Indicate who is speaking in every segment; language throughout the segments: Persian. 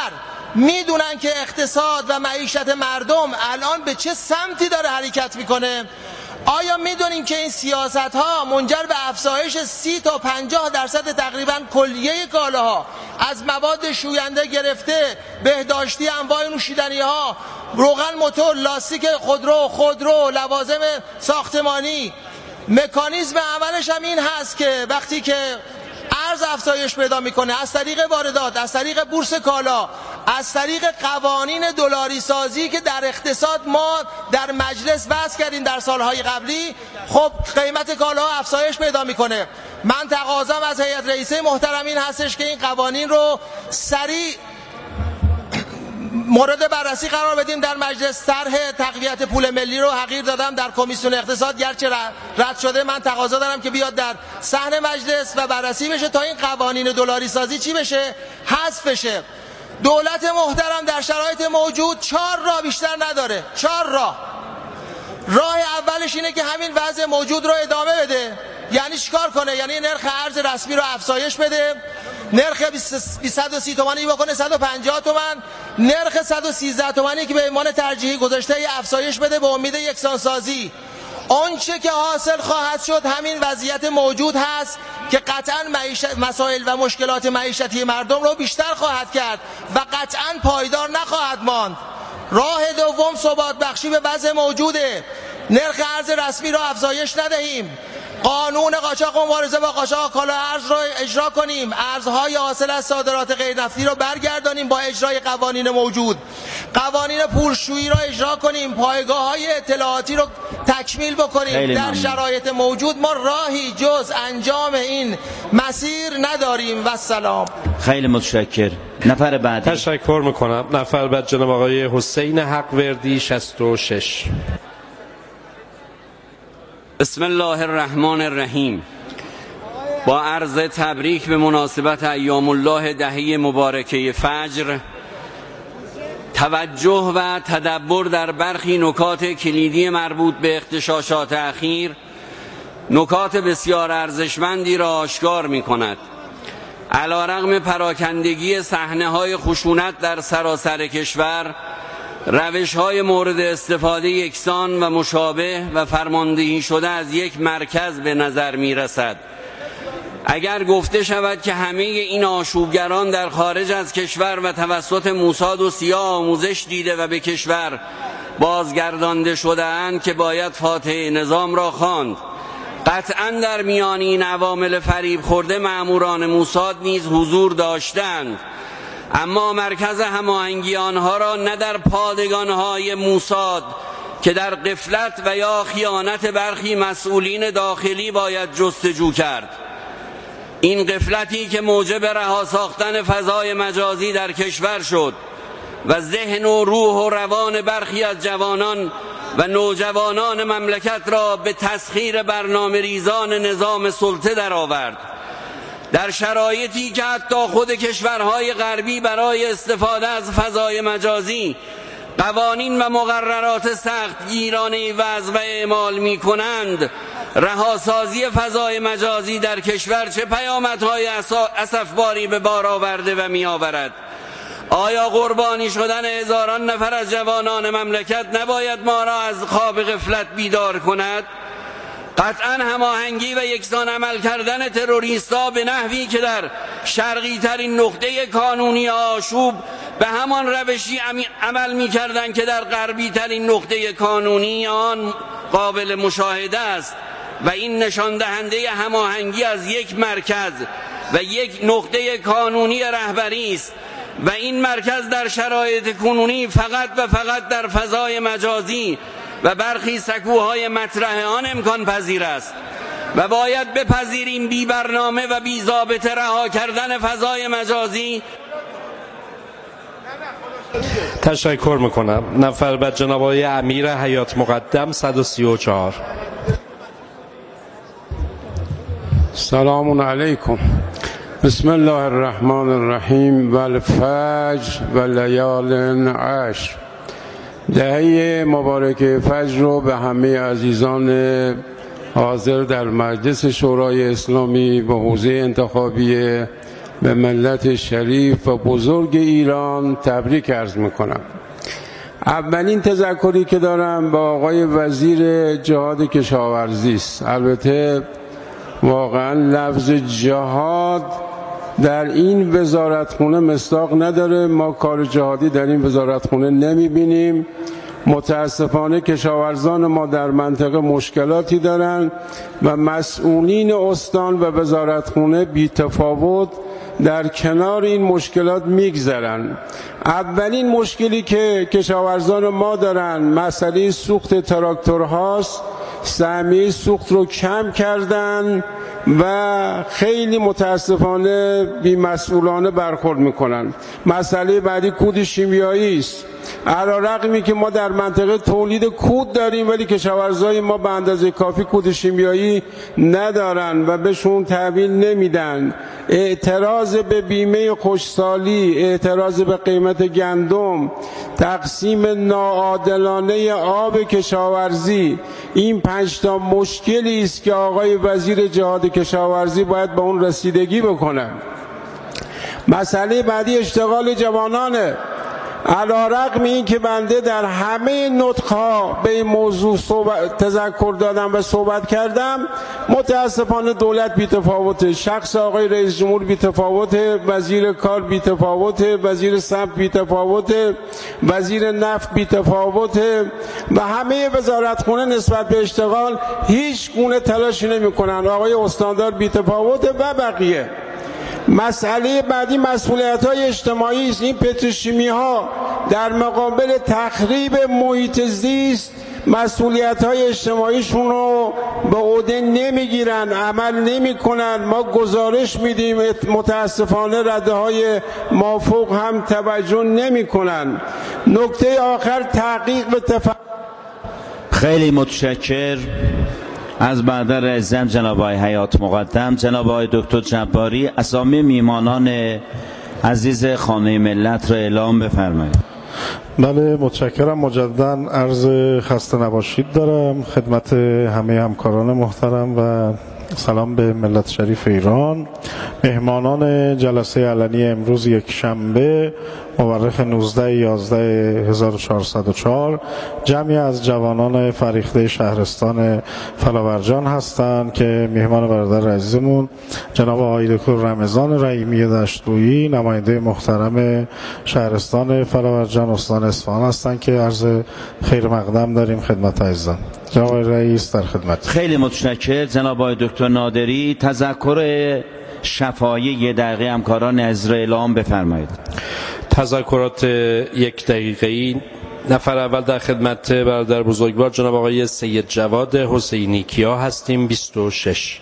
Speaker 1: میدونن که اقتصاد و معیشت مردم الان به چه سمتی داره حرکت میکنه؟ آیا میدونین که این سیاست ها منجر به افزایش 30 تا 50% تقریبا کلیه کالاها، از مواد شوینده گرفته بهداشتی، انواع نوشیدنی ها، روغن موتور، لاستیک خودرو، لوازم ساختمانی، مکانیزم عملش هم این هست که وقتی که ارز افزایش پیدا میکنه از طریق واردات، از طریق بورس کالا، از طریق قوانین دلاری سازی که در اقتصاد ما در مجلس بحث کردیم در سالهای قبلی، خب قیمت کالاها افزایش پیدا میکنه. من تقاضام از هیئت رئیسه محترم این هستش که این قوانین رو سریع مورد بررسی قرار بدیم در مجلس. طرح تقویت پول ملی رو حقیر دادم در کمیسیون اقتصاد، گرچه رد شده، من تقاضا دارم که بیاد در صحن مجلس و بررسی بشه تا این قوانین دلاری سازی چی بشه؟ حذف بشه. دولت محترم در شرایط موجود 4 راه بیشتر نداره. 4 راه اولش اینه که همین وضع موجود رو ادامه بده. یعنی چیکار کنه؟ یعنی نرخ ارز رسمی رو افزایش بده، نرخ 130 تومانی بکنه 150 تومن، نرخ 113 تومانی که به عنوان ترجیحی گذاشته افزایش بده به امید یکسانسازی. آنچه که حاصل خواهد شد همین وضعیت موجود هست که قطعاً مسائل و مشکلات معیشتی مردم رو بیشتر خواهد کرد و قطعاً پایدار نخواهد ماند. راه دوم ثبات بخشی به وضع موجوده. نرخ ارز رسمی رو افزایش ندهیم، قانون قاچاق و مبارزه با قاچاق کالا ارز رو اجرا کنیم، ارزهای حاصل از صادرات غیر نفتی رو برگردانیم با اجرای قوانین موجود، قوانین پولشویی رو اجرا کنیم، پایگاه‌های اطلاعاتی رو تکمیل بکنیم. در شرایط موجود ما راهی جز انجام این مسیر نداریم و السلام.
Speaker 2: خیلی متشکر. نفر بعدی.
Speaker 3: تشکر میکنم. نفر بعد جناب آقای حسین حقوردی 66.
Speaker 4: بسم الله الرحمن الرحیم. با عرض تبریک به مناسبت ایام الله دهه مبارکه فجر، توجه و تدبر در برخی نکات کلیدی مربوط به اغتشاشات اخیر نکات بسیار ارزشمندی را آشکار می کند. علیرغم پراکندگی صحنه‌های خشونت در سراسر کشور، روش‌های مورد استفاده یکسان و مشابه و فرماندهی شده از یک مرکز به نظر می‌رسد. اگر گفته شود که همه این آشوبگران در خارج از کشور و توسط موساد و سیا آموزش دیده و به کشور بازگردانده شده‌اند که باید فاتحه نظام را خواند. قطعاً در میان این عوامل فریب خورده مأموران موساد نیز حضور داشتند، اما مرکز هماهنگی آنها را نه در پادگان‌های موساد که در غفلت و یا خیانت برخی مسئولین داخلی باید جستجو کرد. این غفلتی که موجب رها ساختن فضای مجازی در کشور شد و ذهن و روح و روان برخی از جوانان و نوجوانان مملکت را به تسخیر برنامه ریزان نظام سلطه درآورد. در شرایطی که حتی خود کشورهای غربی برای استفاده از فضای مجازی قوانین و مقررات سخت گیرانه وضع و اعمال می کنند، رهاسازی فضای مجازی در کشور چه پیامدهای اسفباری به بار آورده و می آورد؟ آیا قربانی شدن هزاران نفر از جوانان مملکت نباید ما را از خواب غفلت بیدار کند؟ قطعا هماهنگی و یکسان عمل کردن تروریستا به نحوی که در شرقی ترین نقطه کانونی آشوب به همان روشی عمل می کردن که در غربی ترین نقطه کانونی آن قابل مشاهده است و این نشان دهنده هماهنگی از یک مرکز و یک نقطه کانونی رهبری است و این مرکز در شرایط کنونی فقط و فقط در فضای مجازی و برخی سکوهای مطرح آن امکان پذیر است و باید بپذیریم بی برنامه و بی ضابطه رها کردن فضای مجازی.
Speaker 3: تشکر میکنم. نفر بعد جناب آقای امیر حیات مقدم 134.
Speaker 5: سلام علیکم. بسم الله الرحمن الرحیم و الفجر و لیال عشر. دهه مبارک فجر رو به همه عزیزان حاضر در مجلس شورای اسلامی به حوزه انتخابی به ملت شریف و بزرگ ایران تبریک عرض میکنم. اولین تذکری که دارم با آقای وزیر جهاد کشاورزی است. البته واقعا لفظ جهاد در این وزارتخونه مصداق نداره، ما کار جهادی در این وزارتخونه نمیبینیم. متاسفانه کشاورزان ما در منطقه مشکلاتی دارن و مسئولین استان و وزارتخونه بی‌تفاوت در کنار این مشکلات میگذرن. اولین مشکلی که کشاورزان ما دارن مسئله سوخت تراکتورهاست. سهمیه سوخت رو کم کردن و خیلی متاسفانه بی‌مسئولانه برخورد میکنن. مسئله بعدی کود شیمیایی است. علی‌رغمی که ما در منطقه تولید کود داریم ولی کشاورزای ما به اندازه کافی کود شیمیایی ندارن و بهشون تحویل نمیدن. اعتراض به بیمه خشکسالی، اعتراض به قیمت گندم، تقسیم ناعادلانه آب کشاورزی، این 5 تا مشکلی است که آقای وزیر جهاد کشاورزی باید به اون رسیدگی بکنه. مسئله بعدی اشتغال جوانانه. علی‌رغم این که بنده در همه نطق‌ها به این موضوع تذکر دادم و صحبت کردم، متاسفانه دولت بی‌تفاوته. شخص آقای رئیس جمهور بی‌تفاوته، وزیر کار بی‌تفاوته، وزیر صنعت بی‌تفاوته، وزیر نفت بی‌تفاوته و همه وزارتخونه نسبت به اشتغال هیچ گونه تلاشی نمی‌کنن. آقای استاندار بی‌تفاوته و بقیه. مسئله بعدی مسئولیت‌های اجتماعی است. این پتروشیمی‌ها در مقابل تخریب محیط زیست مسئولیت‌های اجتماعیشون رو به عهده نمیگیرن، عمل نمی‌کنن. ما گزارش میدیم، متاسفانه رده‌های مافوق هم توجه نمی‌کنن. نکته آخر تحقیق به
Speaker 2: خیلی متشکر. از برادر عزیزم جناب آقای حیات مقدم، جناب آقای دکتر جباری اسامی میهمانان عزیز خانه ملت را اعلام بفرمایید.
Speaker 6: بله متشکرم. مجددا عرض خسته نباشید دارم خدمت همه همکاران محترم و سلام به ملت شریف ایران. مهمانان جلسه علنی امروز یک شنبه مورخ 19/11/1404 جمعی از جوانان فریخته شهرستان فلاورجان هستند که میهمان برادر عزیزمون جناب آقای دکتر رمضان رحیمی دشتویی نماینده محترم شهرستان فلاورجان استان اصفهان هستند که عرض خیر مقدم داریم خدمت عزیزان. جناب رئیس در خدمت.
Speaker 2: خیلی متشکر. جناب آقای دکتر نادری تذکر شفاهی 1 دقیقه همکاران عزیز را اعلام بفرمایید.
Speaker 3: تذکرات 1 دقیقه‌ای. نفر اول در خدمت برادر بزرگوار جناب آقای سید جواد حسینی کیا هستیم 26.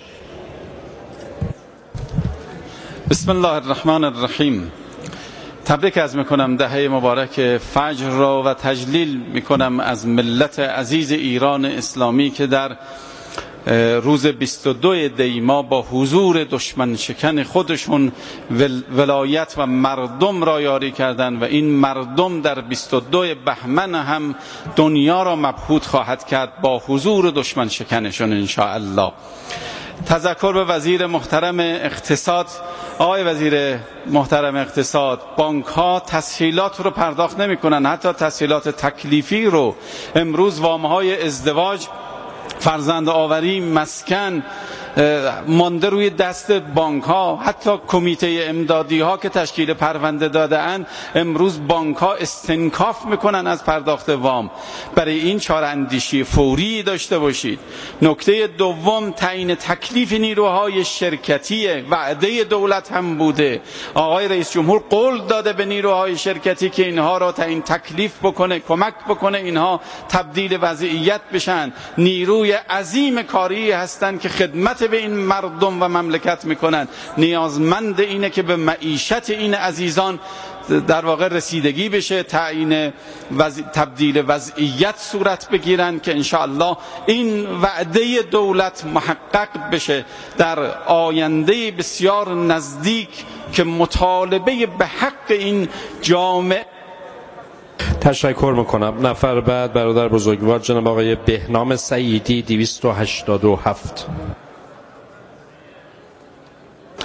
Speaker 7: بسم الله الرحمن الرحیم. تبریک عرض میکنم دهه مبارک فجر را و تجلیل میکنم از ملت عزیز ایران اسلامی که در روز 22 دی ماه با حضور دشمن شکن خودشون ولایت و مردم را یاری کردند و این مردم در 22 بهمن هم دنیا را مبهوت خواهد کرد با حضور دشمن شکنشون ان شاء الله. تذکر به وزیر محترم اقتصاد. آقای وزیر محترم اقتصاد، بانک ها تسهیلات رو پرداخت نمی کنن، حتی تسهیلات تکلیفی رو. امروز وام های ازدواج، فرزند آوری، مسکن مانده روی دست بانک ها. حتی کمیته امدادی ها که تشکیل پرونده داده اند امروز بانک ها استنکاف میکنن از پرداخت وام. برای این چاره‌اندیشی فوری داشته باشید. نکته دوم تعیین تکلیف نیروهای شرکتی وعده دولت هم بوده. آقای رئیس جمهور قول داده به نیروهای شرکتی که اینها را تعیین تکلیف بکنه، کمک بکنه اینها تبدیل وضعیت بشن. نیروی عظیم کاری هستند که خدمت به این مردم و مملکت میکنن. نیازمند اینه که به معیشت این عزیزان در واقع رسیدگی بشه، تعیین تبدیل وضعیت صورت بگیرن که انشاءالله این وعده دولت محقق بشه در آینده بسیار نزدیک که مطالبه به حق این جامعه.
Speaker 3: تشکر میکنم. نفر بعد برادر بزرگوار جناب آقای بهنام سعیدی 287.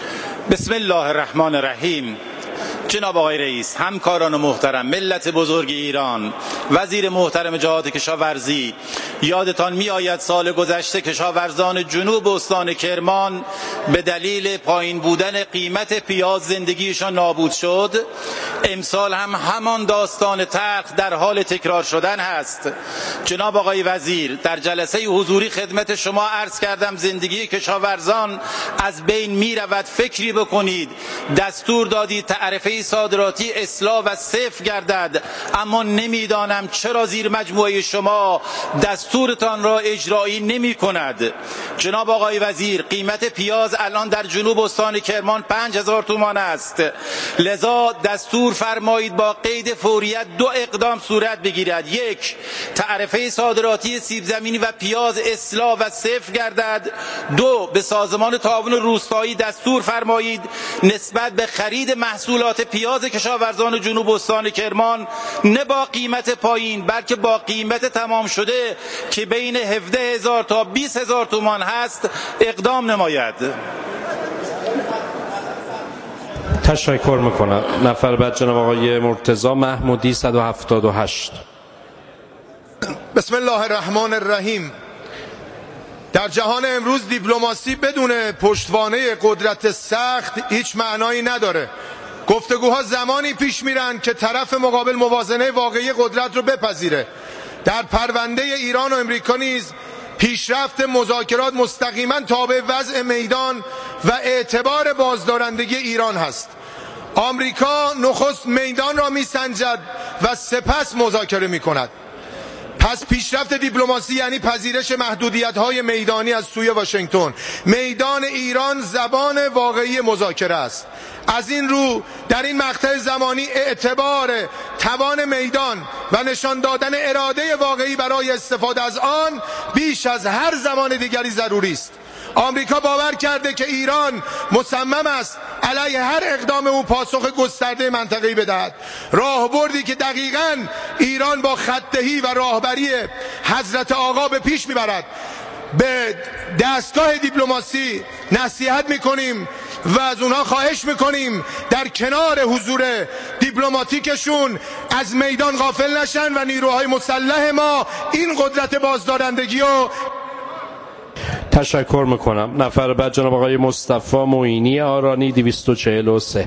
Speaker 8: بسم الله الرحمن الرحیم. جناب آقای رئیس، همکاران محترم، ملت بزرگ ایران، وزیر محترم جهاد کشاورزی، یادتان می آید سال گذشته کشاورزان جنوب استان کرمان به دلیل پایین بودن قیمت پیاز زندگیشان نابود شد. امسال هم همان داستان تلخ در حال تکرار شدن هست. جناب آقای وزیر، در جلسه حضوری خدمت شما عرض کردم زندگی کشاورزان از بین می رود، فکری بکنید. دستور دادید تعرفه صادراتی اصلاح و صفر گردد، اما نمیدانم چرا زیر مجموعه شما دستورتان را اجرایی نمی کند. جناب آقای وزیر، قیمت پیاز الان در جنوب استان کرمان 5000 تومان است، لذا دستور فرمایید با قید فوریت 2 اقدام صورت بگیرد. 1. تعرفه صادراتی سیب زمینی و پیاز اصلاح و صفر گردد. 2. به سازمان تعاون روستایی دستور فرمایید نسبت به خرید محصولات پیاز کشاورزان جنوب استان کرمان نه با قیمت پایین بلکه با قیمت تمام شده که بین 17000 تا 20000 تومان هست اقدام نماید.
Speaker 3: تشکر میکنم. نفر بعد جناب آقای مرتضی محمودی 178.
Speaker 9: بسم الله الرحمن الرحیم. در جهان امروز دیپلماسی بدون پشتوانه قدرت سخت هیچ معنایی نداره. گفتگوها زمانی پیش میرن که طرف مقابل موازنه واقعی قدرت رو بپذیره. در پرونده ایران و امریکا نیز پیشرفت مذاکرات مستقیما تابع وضع میدان و اعتبار بازدارندگی ایران هست. آمریکا نخست میدان را میسنجد و سپس مذاکره میکند. پس پیشرفت دیپلماسی یعنی پذیرش محدودیت‌های میدانی از سوی واشنگتن. میدان ایران زبان واقعی مذاکره است. از این رو در این مقطع زمانی اعتبار توان میدان و نشان دادن اراده واقعی برای استفاده از آن بیش از هر زمان دیگری ضروری است. آمریکا باور کرده که ایران مصمم است علیه هر اقدام او پاسخ گسترده منطقه‌ای بدهد. راهبردی که دقیقاً ایران با خط‌دهی و راهبری حضرت آقا به پیش میبرد. به دستگاه دیپلماسی نصیحت میکنیم و از اونها خواهش میکنیم در کنار حضور دیپلماتیکشون از میدان غافل نشن و نیروهای مسلح ما این قدرت بازدارندگی رو.
Speaker 3: تشکر میکنم. نفر بعد جناب آقای مصطفی معینی آرانی 243.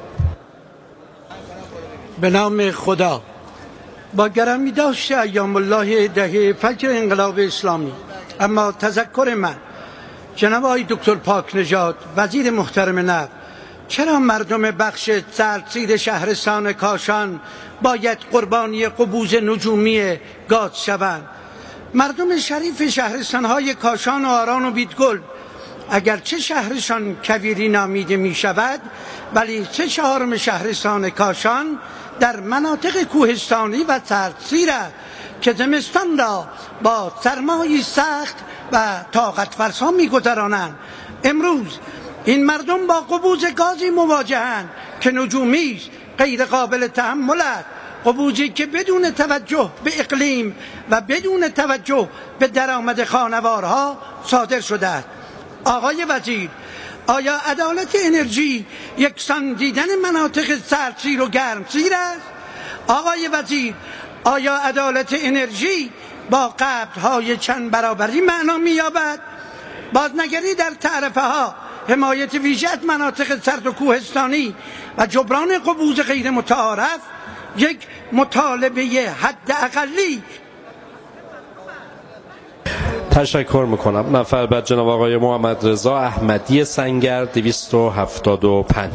Speaker 10: به نام خدا. با گرامی داشت ایام الله دهه فجر انقلاب اسلامی، اما تذکر من جناب آقای دکتر پاک نژاد وزیر محترم نفت، چرا مردم بخش سردسیر شهرستان کاشان باید قربانی قبوز نجومی گاز شوند؟ مردم شریف شهرستانهای کاشان و آران و بیدگل اگرچه شهرشان کویری نامیده می شود، ولی 3/4 شهرستان کاشان در مناطق کوهستانی و سردسیر است که زمستان را با سرمای سخت و طاقت فرسا می گذرانند. امروز این مردم با قبوز گازی مواجهند که نجومی است، غیر قابل تحمل است. قبوزی که بدون توجه به اقلیم و بدون توجه به درآمد خانوارها صادر شده است. آقای وزیر، آیا عدالت انرژی یکسان دیدن مناطق سردسیر و گرمسیر است؟ آقای وزیر، آیا عدالت انرژی با قبض‌های چند برابری معنا می‌یابد؟ بازنگری در تعرفه ها، حمایت ویژه از مناطق سرد و کوهستانی و جبران قبوز غیر متعارف یک مطالبه حد اقلی.
Speaker 3: تشکر میکنم. نفر بعد جناب آقای محمد رضا احمدی سنگر 275.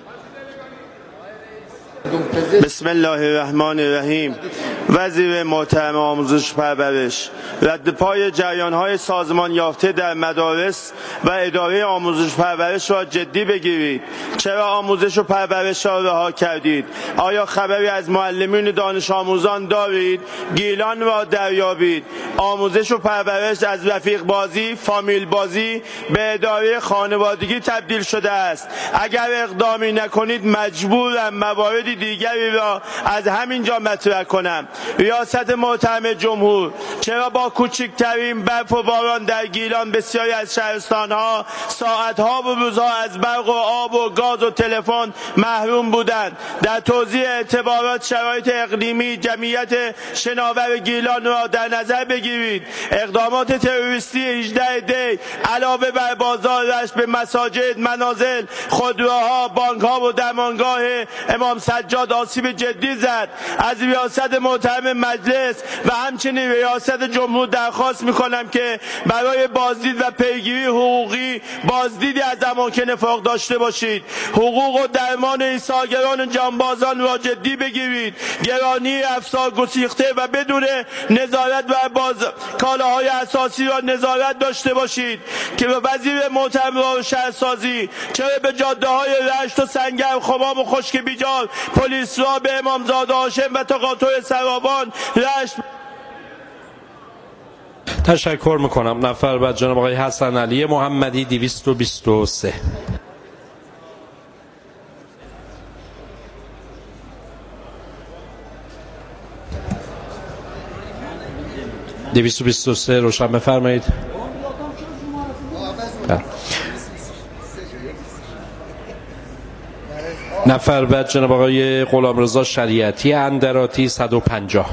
Speaker 11: بسم الله الرحمن الرحیم. وزیر محترم آموزش و پرورش، رد پای جریان‌های سازمان یافته در مدارس و اداره آموزش و پرورش را جدی بگیرید. چرا آموزش و پرورش را رها کردید؟ آیا خبری از معلمین دانش آموزان دارید؟ گیلان را دریابید. آموزش و پرورش از رفیق بازی، فامیل بازی به اداره خانوادگی تبدیل شده است. اگر اقدامی نکنید مجبورم مواردی دیگری را از همینجا مطرح کنم. ریاست محترم جمهور، چرا با کوچکترین برف و باران در گیلان بسیاری از شهرستانها ساعتها و روزها از برق و آب و گاز و تلفن محروم بودند؟ در توضیح اعتبارات شرایط اقلیمی جمعیت شناور گیلان را در نظر بگیرید. اقدامات تروریستی 18 دی علاوه بر بازار رشت به مساجد، منازل، خودروها، بانکها و درمانگاه امام سجاد آسیب جدی زد. از ریاست محترم مجلس و همچنین ریاست جمهور درخواست میکنم که برای بازدید و پیگیری حقوقی بازدیدی از اماکن فراغ داشته باشید. حقوق و درمان ایثارگران جانبازان را جدی بگیرید. گرانی افسار گسیخته و بدون نظارت بر کالاهای اساسی را نظارت داشته باشید. که وزیر محترم راه و شهرسازی، چرا به جاده های رشت و سنگر، خمام و خشک بیجار، پلیس را به امامزاده هاشم و تقاطع سرابان رشت.
Speaker 3: تشکر میکنم. نفر بعد جناب آقای حسن علی محمدی 223. روشن بفرمایید. نفر بعد جناب آقای غلامرضا شریعتی اندراتی 150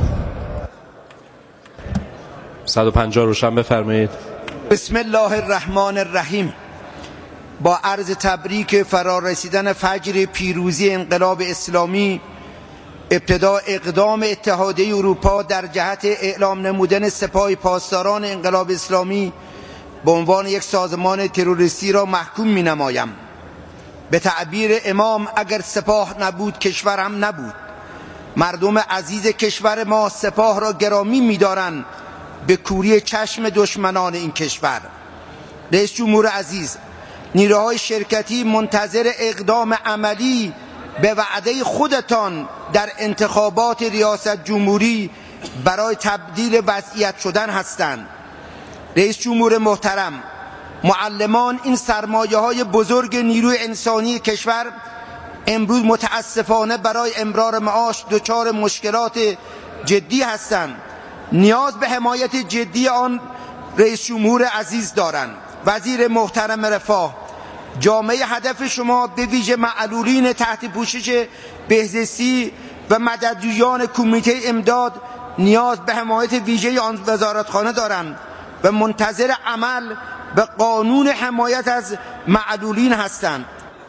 Speaker 3: روشن بفرمایید.
Speaker 12: بسم الله الرحمن الرحیم. با عرض تبریک فرارسیدن فجر پیروزی انقلاب اسلامی، ابتدا اقدام اتحادیه اروپا در جهت اعلام نمودن سپاه پاسداران انقلاب اسلامی به عنوان یک سازمان تروریستی را محکوم می نمایم. به تعبیر امام اگر سپاه نبود کشور هم نبود. مردم عزیز کشور ما سپاه را گرامی می دارند به کوری چشم دشمنان این کشور. رئیس جمهور عزیز، نیروهای شرکتی منتظر اقدام عملی به وعده خودتان در انتخابات ریاست جمهوری برای تبدیل وضعیت شدن هستند. رئیس جمهور محترم، معلمان این سرمایه های بزرگ نیروی انسانی کشور امروز متاسفانه برای امرار معاش دچار مشکلات جدی هستند. نیاز به حمایت جدی آن رئیس جمهور عزیز دارند. وزیر محترم رفاه، جامعه هدف شما به ویژه معلولین تحت پوشش بهزیستی و مددجویان کمیته امداد نیاز به حمایت ویژه آن وزارتخانه دارند و منتظر عمل به قانون حمایت از معلولین هستند.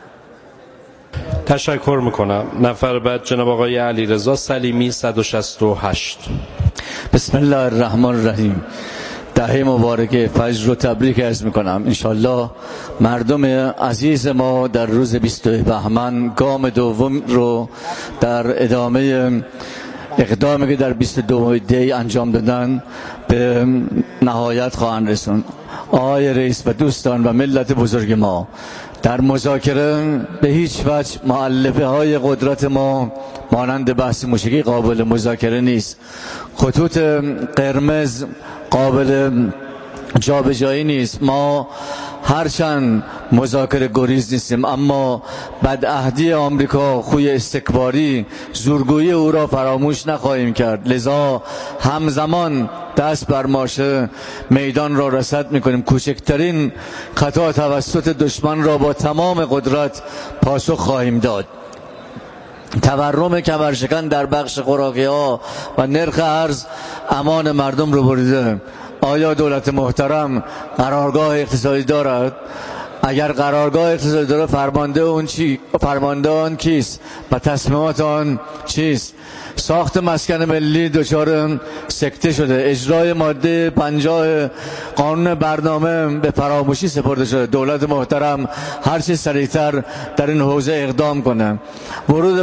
Speaker 3: تشکر میکنم. نفر بعد جناب آقای علیرضا سلیمی 168.
Speaker 13: بسم الله الرحمن الرحیم. دهه مبارک فجر رو تبریک عرض میکنم. انشالله مردم عزیز ما در روز 22 بهمن گام دوم رو در ادامه اقدامی که در 22 دی انجام دادن به نهایت خواهند رسوند. آقای رئیس و دوستان و ملت بزرگ ما، در مذاکره به هیچ وجه مؤلفه های قدرت ما مانند بحث موشکی قابل مذاکره نیست. خطوط قرمز قابل جابجایی نیست. ما هرچند مذاکره گریز نیستیم، اما بدعهدی آمریکا، خوی استکباری، زورگویی او را فراموش نخواهیم کرد. لذا همزمان دست بر ماشه میدان را رصد میکنیم. کوچکترین خطا توسط دشمن را با تمام قدرت پاسخ خواهیم داد. تورم کمرشکن در بخش خوراکی ها و نرخ ارز امان مردم رو بریده. آیا دولت محترم قرارگاه اقتصادی دارد؟ اگر قرارگاه اقتصادی داره فرمانده آن کیست و تصمیمات آن چیست؟ ساخت مسکن ملی دچار سکته شده. اجرای ماده 50 قانون برنامه به فراموشی سپرده شده. دولت محترم هرچی سریعتر در این حوزه اقدام کنه. ورود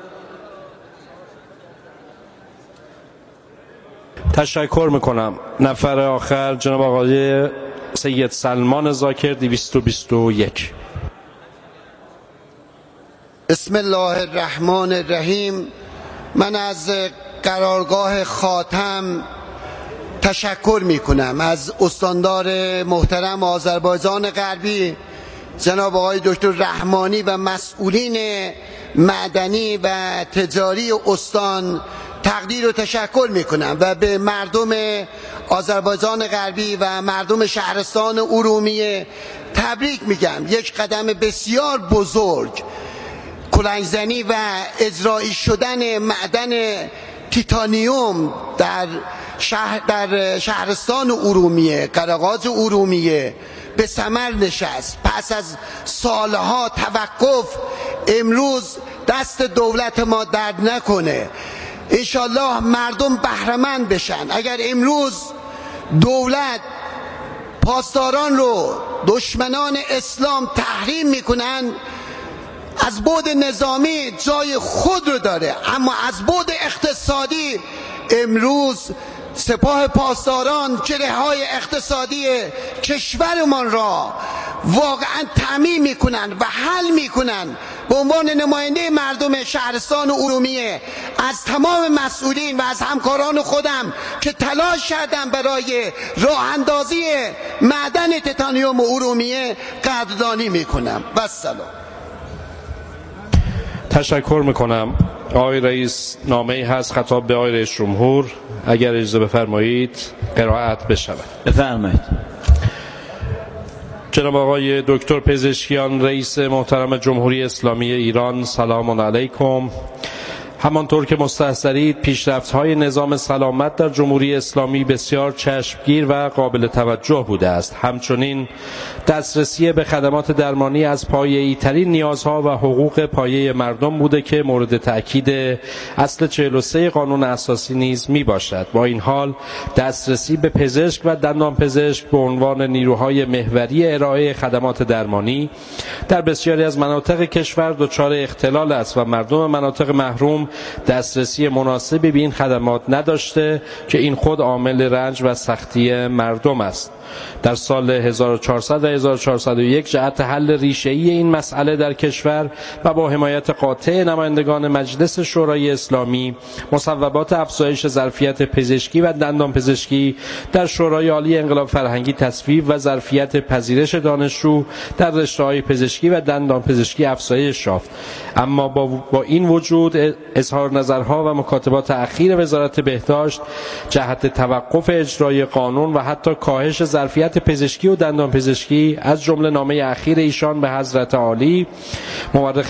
Speaker 3: تشکر میکنم. نفر آخر جناب آقای سید سلمان زاکر 221.
Speaker 14: بسم الله الرحمن الرحیم. من از قرارگاه خاتم تشکر میکنم، از استاندار محترم آذربایجان غربی جناب آقای دکتر رحمانی و مسئولین معدنی و تجاری استان تقدیر و تشکر میکنم و به مردم آذربایجان غربی و مردم شهرستان ارومیه تبریک میگم. یک قدم بسیار بزرگ، کلنگزنی و اجرایی شدن معدن تیتانیوم در شهرستان ارومیه، قره‌آغاز ارومیه به ثمر نشست. پس از سالها توقف امروز دست دولت ما درد نکنه، انشالله مردم بهره‌مند بشن. اگر امروز دولت پاسداران رو دشمنان اسلام تحریم میکنن، از بعد نظامی جای خود رو داره، اما از بعد اقتصادی امروز سپاه پاسداران جره‌های اقتصادی کشورمان را واقعا تامین میکنن و حل میکنن. به عنوان نماینده مردم شهرستان ارومیه از تمام مسئولین و از همکاران خودم که تلاش کردن برای راه اندازی معدن تیتانیوم ارومیه قدردانی میکنم. و سلام.
Speaker 3: تشکر میکنم. آقای رئیس، نامه‌ای هست خطاب به آقای رئیس جمهور، اگر اجازه بفرمایید قرائت بشود.
Speaker 2: بفرمایید.
Speaker 3: جناب آقای دکتر پزشکیان، رئیس محترم جمهوری اسلامی ایران، سلام علیکم. همانطور که مستحضرید، پیشرفت‌های نظام سلامت در جمهوری اسلامی بسیار چشمگیر و قابل توجه بوده است. همچنین دسترسی به خدمات درمانی از پایه‌ای‌ترین نیازها و حقوق پایه مردم بوده که مورد تأکید اصل 43 قانون اساسی نیز میباشد. با این حال دسترسی به پزشک و دندانپزشک به عنوان نیروهای محوری ارائه خدمات درمانی در بسیاری از مناطق کشور دچار اختلال است و مردم مناطق محروم دسترسی مناسبی به این خدمات نداشته که این خود عامل رنج و سختی مردم است. در سال 1400 و 1401 جهت حل ریشه‌ای این مسئله در کشور و با حمایت قاطع نمایندگان مجلس شورای اسلامی، مصوبات افزایش ظرفیت پزشکی و دندانپزشکی در شورای عالی انقلاب فرهنگی تصویب و ظرفیت پذیرش دانشجو در رشته‌های پزشکی و دندانپزشکی افزایش یافت. اما با این وجود اظهار نظرها و مکاتبات اخیر وزارت بهداشت جهت توقف اجرای قانون و حتی کاهش ظرفیت پزشکی و دندانپزشکی، از جمله نامه اخیر ایشان به حضرت عالی مورخ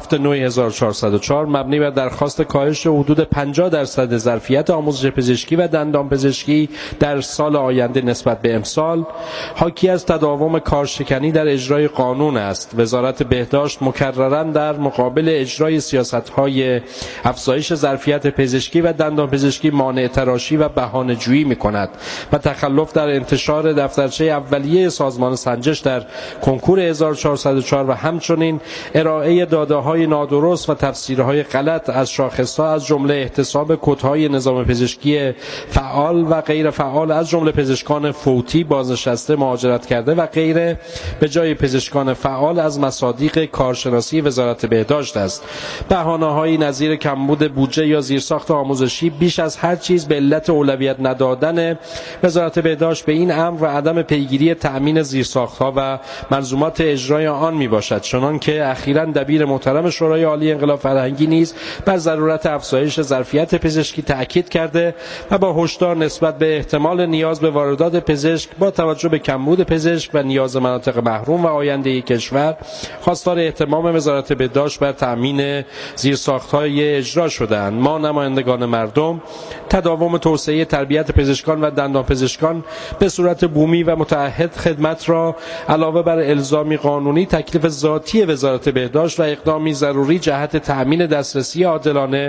Speaker 3: 27/9/1404 مبنی بر درخواست کاهش حدود 50% ظرفیت آموزش پزشکی و دندانپزشکی در سال آینده نسبت به امسال، حاکی از تداوم کارشکنی در اجرای قانون است. وزارت بهداشت مکرراً در مقابل اجرای سیاست‌های افزایش ظرفیت پزشکی و دندانپزشکی مانع تراشی و بهانه‌جویی می‌کند و تخلف در انتشار دفترچه اولیه سازمان سنجش در کنکور 1404 و همچنین ارائه داده‌های نادرست و تفسیرهای غلط از شاخص‌ها از جمله احتساب کدهای نظام پزشکی فعال و غیر فعال از جمله پزشکان فوتی بازنشسته مهاجرت کرده و غیره به جای پزشکان فعال از مصادیق کارشناسی وزارت بهداشت است. بهانه‌هایی نظیر کمبود بودجه یا زیرساخت آموزشی بیش از هر چیز به علت اولویت ندادن وزارت بهداشت به این امر و عدم پیگیری تأمین زیرساخت‌ها و منظومات اجرای آن میباشد، چنان که اخیراً دبیر محترم شورای عالی انقلاب فرهنگی نیز بر ضرورت افزایش ظرفیت پزشکی تأکید کرده و با هشدار نسبت به احتمال نیاز به واردات پزشک با توجه به کمبود پزشک و نیاز مناطق محروم و آینده کشور خواستار اهتمام وزارت بهداشت بر تأمین زیرساخت‌های اجرا شدند. ما نمایندگان مردم تداوم توسعه تربیت پزشکان و دندانپزشکان به صورت بومی و متعهد خدمت را علاوه بر الزامی قانونی تکلیف ذاتی وزارت بهداشت و اقدامی ضروری جهت تأمین دسترسی عادلانه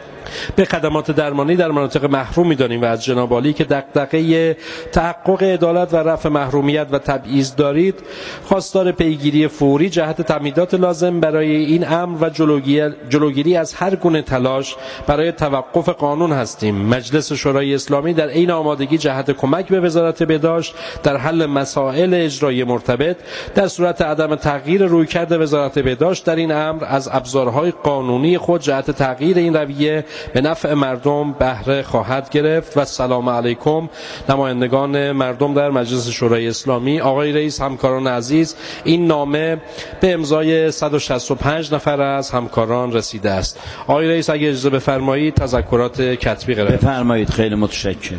Speaker 3: به خدمات درمانی در مناطق محروم می‌دانیم و از جناب عالی که دغدغه تحقق عدالت و رفع محرومیت و تبعیض دارید خواستار پیگیری فوری جهت تمهیدات لازم برای این امر و جلوگیری از هر گونه تلاش برای توقف قانون هستیم. مجلس شورای اسلامی در عین آمادگی جهت کمک به وزارت بهداشت در حل مسائل اجرایی مرتبط در صورت عدم تغییر رویکرد وزارت بهداشت در این امر از ابزارهای قانونی خود جهت تغییر این رویه به نفع مردم بهره خواهد گرفت. و سلام علیکم نمایندگان مردم در مجلس شورای اسلامی. آقای رئیس، همکاران عزیز، این نامه به امضای 165 نفر از همکاران رسیده است. آقای رئیس اگه اجازه بفرمایید تذکرات کتبی قرائت
Speaker 2: بفرمایید. خیلی متشکرم.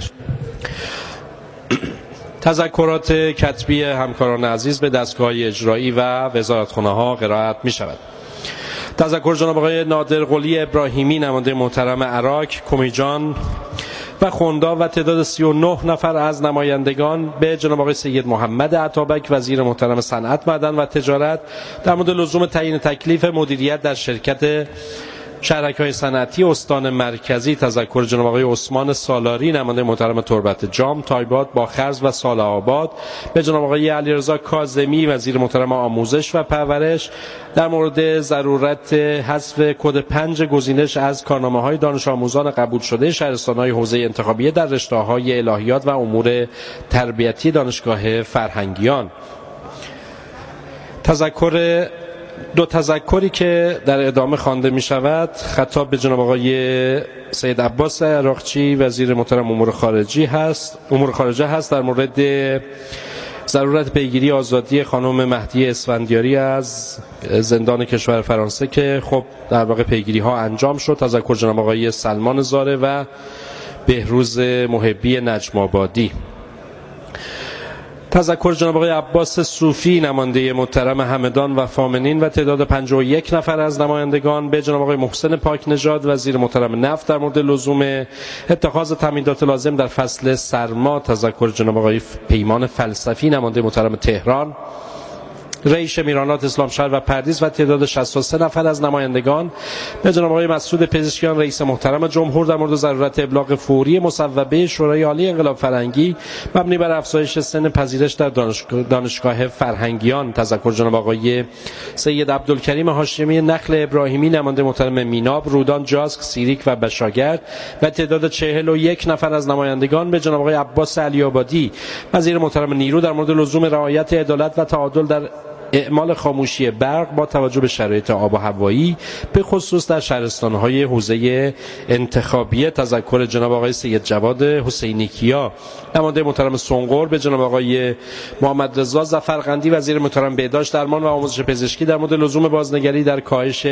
Speaker 3: تذکرات کتبی همکاران عزیز به دستگاه اجرایی و وزارتخانه‌ها قرائت می شود. تذکر جناب آقای نادر قلی ابراهیمی نماینده محترم عراق، کمیجان و خوندا و تعداد 39 نفر از نمایندگان به جناب آقای سید محمد عطابک وزیر محترم صنعت، معدن و تجارت در مورد لزوم تعیین تکلیف مدیریت در شرکت شهرک‌های صنعتی استان مرکزی. تذکر جناب آقای عثمان سالاری نماینده محترم تربت جام، تایبات، باخرز و صالح آباد به جناب آقای علیرضا کاظمی وزیر محترم آموزش و پرورش در مورد ضرورت حذف کد 5 گزینش از کارنامه‌های دانش آموزان قبول شده شهرستان‌های حوزه انتخابیه در رشته‌های الهیات و امور تربیتی دانشگاه فرهنگیان. دو تذکری که در ادامه خوانده می شود خطاب به جناب آقای سید عباس عراقچی وزیر محترم امور خارجه هست در مورد ضرورت پیگیری آزادی خانم مهدی اسفندیاری از زندان کشور فرانسه که خب در واقع پیگیری ها انجام شد. تذکر جناب آقای سلمان زاره و بهروز محبی نجم آبادی. تذکر جناب آقای عباس صوفی نماینده محترم همدان و فامنین و تعداد 51 نفر از نمایندگان به جناب آقای محسن پاک نژاد وزیر محترم نفت در مورد لزوم اتخاذ تامینات لازم در فصل سرما. تذکر جناب آقای پیمان فلسفی نماینده محترم تهران، رئیس میرانات اسلامشهر و پردیس و تعداد 63 نفر از نمایندگان به جناب آقای مسعود پزشکیان رئیس محترم جمهور در مورد ضرورت ابلاغ فوری مصوبه شورای عالی انقلاب فرهنگی مبنی بر افزایش سن پذیرش در دانشگاه فرهنگیان. تذکر جناب آقای سید عبدالکریم هاشمی نخل ابراهیمی نماینده محترم میناب، رودان، جاسک، سیریک و بشاگرد و تعداد 41 نفر از نمایندگان به جناب آقای عباس علی آبادی وزیر محترم نیرو در مورد لزوم رعایت عدالت و تعادل در اعمال خاموشی برق با توجه به شرایط آب و هوایی به خصوص در شهرستان‌های حوزه انتخابیه. تذکر جناب آقای سید جواد حسینی کیا نماینده محترم سنقر به جناب آقای محمد رضا ظفرقندی وزیر محترم بهداشت درمان و آموزش پزشکی در مورد لزوم بازنگری در کاهش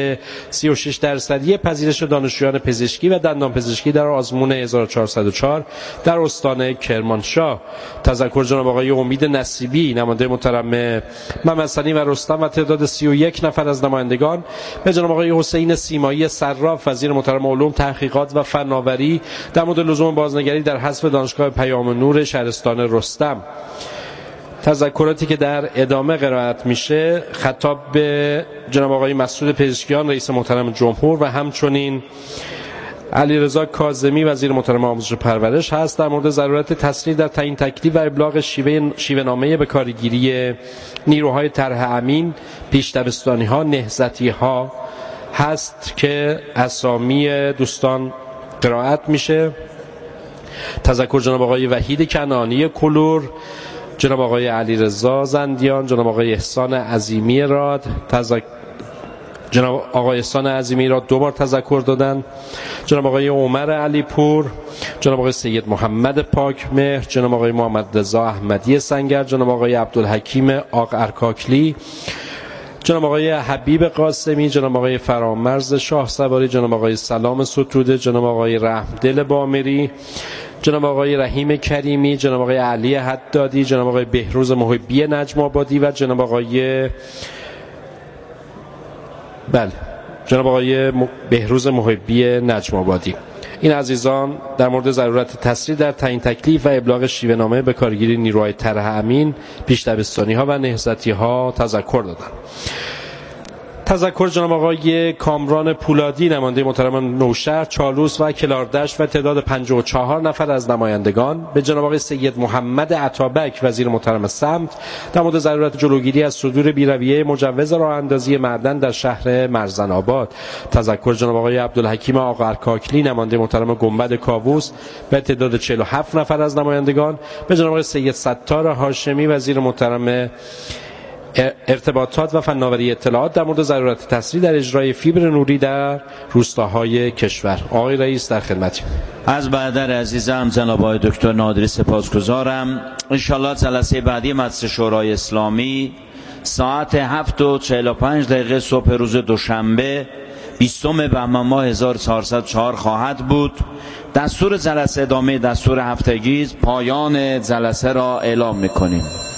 Speaker 3: 36% پذیرش دانشجویان پزشکی و دندان پزشکی در آزمون 1404 در استان کرمانشاه. تذکر جناب آقای امید نصیبی نماینده محترم محمد و رستم و تعداد 31 نفر از نمایندگان به جناب آقای حسین سیمایی صراف وزیر محترم علوم، تحقیقات و فناوری در مورد لزوم بازنگری در حذف دانشگاه پیام نور شهرستان رستم. تذکراتی که در ادامه قرائت میشه خطاب به جناب آقای مسعود پزشکیان رئیس محترم جمهور و همچنین علیرضا کاظمی وزیر محترم آموزش و پرورش هست در مورد ضرورت تسریع در تعیین تکلیف و ابلاغ شیوه نامه به کارگیری نیروهای طرح امین، پیش دبستانی ها، نهضتی ها هست که اسامی دوستان قرائت میشه. تذکر جناب آقای وحید کنعانی کلور، جناب آقای علیرضا زندیان، جناب آقای احسان عظیمی راد، جناب آقای احسان عظیمی را 2 بار تذکر دادن، جناب آقای عمر علی پور، جناب آقای سید محمد پاکمهر، جناب آقای محمد رضا احمدی سنگر، جناب آقای عبدالحکیم آق ارکاکلی، جناب آقای حبیب قاسمی، جناب آقای فرامرز شاه سواری، جناب آقای سلام ستوده، جناب آقای رحمدل بامری، جناب آقای رحیم کریمی، جناب آقای علی حدادی، جناب آقای بهروز محبی نجم آبادی و جناب آقای بهروز محبی نجم آبادی. این عزیزان در مورد ضرورت تسریع در تعیین تکلیف و ابلاغ شیوه نامه به کارگیری نیروهای طرح امین، پیش دبستانی ها و نهضتی ها تذکر دادند. تذکر جناب آقای کامران پولادی نماینده محترم نوشهر، چالوس و کلاردشت و تعداد 54 نفر از نمایندگان به جناب آقای سید محمد عطابک وزیر محترم سمت در مورد ضرورت جلوگیری از صدور بی‌رویه مجوز راه اندازی معدن در شهر مرزن آباد. تذکر جناب آقای عبدالحکیم آق ارکاکلی نماینده محترم گنبد کاووس به تعداد 47 نفر از نمایندگان به جناب آقای سید ستار هاشمی وزیر محترم ارتباطات و فناوری اطلاعات در مورد ضرورت تسریع در اجرای فیبر نوری در روستاهای کشور. آقای رئیس در خدمتیم.
Speaker 2: از برادر عزیزم جناب آقای دکتر نادری سپاسگزارم. انشالله جلسه بعدی مجلس شورای اسلامی ساعت 7:45 صبح روز دوشنبه 20 بهمن ماه 1404 خواهد بود. دستور جلسه ادامه دستور هفتگی، پایان جلسه را اعلام می‌کنیم.